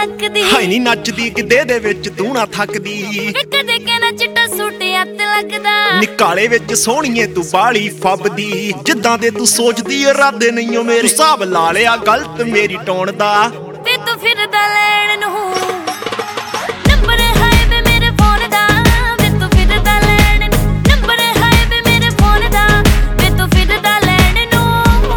ਲੱਗਦੀ ਹਾਏ ਨੀ ਨੱਚਦੀ ਕਿਦੇ ਦੇ ਵਿੱਚ ਤੂੰ ਨਾ ਥੱਕਦੀ ਕਦੇ ਕਹਿਣਾ ਚਿੱਟਾ ਸੂਟ ਅੱਤ ਲੱਗਦਾ ਨਿਕਾਲੇ ਵਿੱਚ ਸੋਹਣੀਏ ਤੂੰ ਬਾਲੀ ਫੱਬਦੀ ਜਿੱਦਾਂ ਦੇ ਤੂੰ ਸੋਚਦੀ ਇਰਾਦੇ ਨਹੀਂ ਓ ਮੇਰੇ ਤੂੰ ਹਿਸਾਬ ਲਾ ਲਿਆ ਗਲਤ ਮੇਰੀ ਟੋਨ ਦਾ ਵੇ ਤੂੰ ਫਿਰਦਾ ਲੈਣ ਨੂੰ ਨੰਬਰ ਹੈ ਵੇ ਮੇਰੇ ਫੋਨ ਦਾ ਵੇ ਤੂੰ ਫਿਰਦਾ ਲੈਣ ਨੂੰ ਨੰਬਰ ਹੈ ਵੇ ਮੇਰੇ ਫੋਨ ਦਾ ਵੇ ਤੂੰ ਫਿਰਦਾ ਲੈਣ ਨੂੰ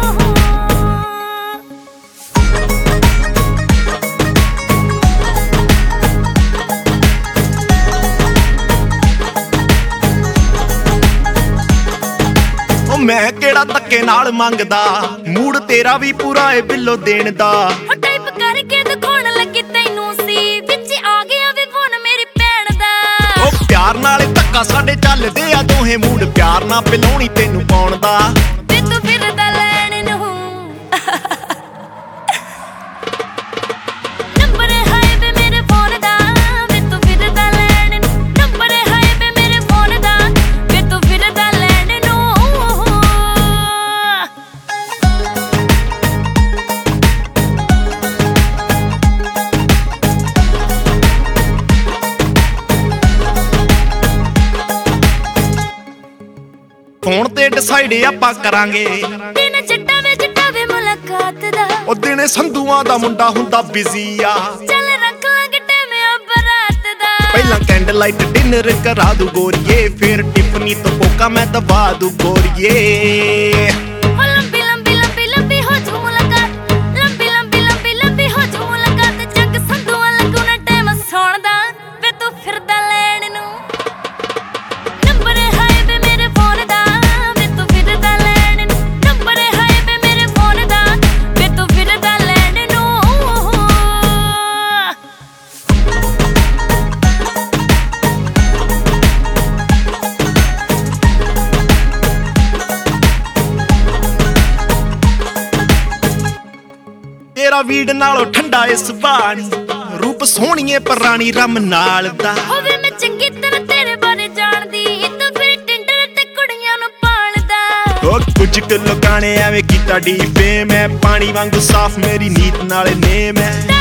ਓ ਮੈਂ ਕਿਹੜਾ ਧੱਕੇ ਨਾਲ ਮੰਗਦਾ ਮੂਡ ਤੇਰਾ ਵੀ ਪੂਰਾ ਏ ਬਿੱਲੋ ਦੇਣ ਦਾ ਟਾਈਪ ਕਰਕੇ ਦਿਖਾਉਣ ਲੱਗੀ ਤੈਨੂੰ ਸੀ ਵਿੱਚ ਆ ਗਿਆ ਵੇ ਫੋਨ ਮੇਰੀ ਭੈਣ ਦਾ ਓ ਪਿਆਰ ਨਾਲ ਧੱਕਾ ਸਾਡੇ ਚੱਲਦੇ ਆ ਦੋਹੇ ਮੂਡ ਪਿਆਰ ਨਾਲ ਪਿਲਾਉਣੀ ਤੈਨੂੰ ਪਾਉਣ ਦਾ ਵੇ ਤੂੰ ਫਿਰਦਾ ਲੈਣ ਨੂੰ ਨੰਬਰ ਹੈ ਵੇ ਮੇਰੇ ਫੋਨ ਦਾ ਵੇ ਤੂੰ ਫਿਰਦਾ ਲੈਣ ਨੂੰ ਨੰਬਰ ਹੈ ਵੇ ਮੇਰੇ ਫੋਨ ਦਾ ਵੇ ਤੂੰ ਫਿਰਦਾ ਲੈਣ ਨੂੰ ਫੋਨ ਤੇ ਡਿਸਾਈਡ ਆਪਾਂ ਕਰਾਂਗੇ ਦਿਨ ਚਿੱਟਾ ਵੇ ਮੁਲਾਕਾਤ ਦਾ ਉਹ ਦਿਨੇ ਸੰਧੂਆਂ ਦਾ ਮੁੰਡਾ ਹੁੰਦਾ ਬਿਜ਼ੀ ਆ ਚੱਲ ਰੱਖ ਲਾਂਗੇ ਟਾਈਮ ਆ ਬਰਾਤ ਦਾ ਪਹਿਲਾਂ ਕੈਂਡਲ ਲਾਈਟ ਡਿਨਰ ਕਰਾ ਦੂ ਗੋਰੀਏ ਫਿਰ ਟਿਫਨੀ ਤੋਂ ਕੋਕਾ ਮੈਂ ਦਬਾ ਦੂ ਗੋਰੀਏ ਲੰਬੀ ਲੰਬੀ ਲੰਬੀ ਲੰਬੀ ਹੋ ਜੂ ਮੁਲਾਕਾਤ ਲੰਬੀ ਲੰਬੀ ਲੰਬੀ ਲੰਬੀ ਹੋ ਜੂ ਮੁਲਾਕਾਤ ਜੱਗ ਸੰਧੂਆਂ ਲੱਗੂ ਨਾ ਟਾਈਮ ਸੌਣ ਦਾ ਵੇ ਤੂੰ ਫਿਰਦਾ ਲੈਣ ਨੂੰ ਨੰਬਰ ਹੈ ਵੇ ਮੇਰੇ ਫੋਨ ਦਾ ਵੇ ਤੂੰ ਫਿਰਦਾ ਲੈਣ ਨੂੰ ਨੰਬਰ ਹੈ ਵੇ ਮੇਰੇ ਫੋਨ ਦਾ ਵੇ ਤੂੰ ਫਿਰਦਾ ਲੈਣ ਨੂੰ ਤੇਰਾ ਵੀੜ ਨਾਲੋਂ ਠੰਡਾ ਇਸ ਬਾਣੀ ਰੂਪ ਸੋਹਣੀਏ ਪਰਾਣੀ ਰਮ ਨਾਲ ਦਾ ਹੋਵੇ ਮੈਂ ਚੰਗੀ ਤਰ੍ਹਾਂ ਤੇਰੇ ਬਾਰੇ ਜਾਣਦੀ ਤੂੰ ਫਿਰ ਟਿੰਡਰ ਤੇ ਕੁੜੀਆਂ ਨੂੰ ਪਾਲਦਾ ਉਹ ਕੁਝ ਕੁ ਲੋਕਾਂ ਨੇ ਐਵੇਂ ਕੀਤਾ ਡੀ ਫੇਮ ਹੈ ਪਾਣੀ ਵਾਂਗੂ ਸਾਫ਼ ਮੇਰੀ ਨੀਤ ਨਾਲ ਨੇਮ ਹੈ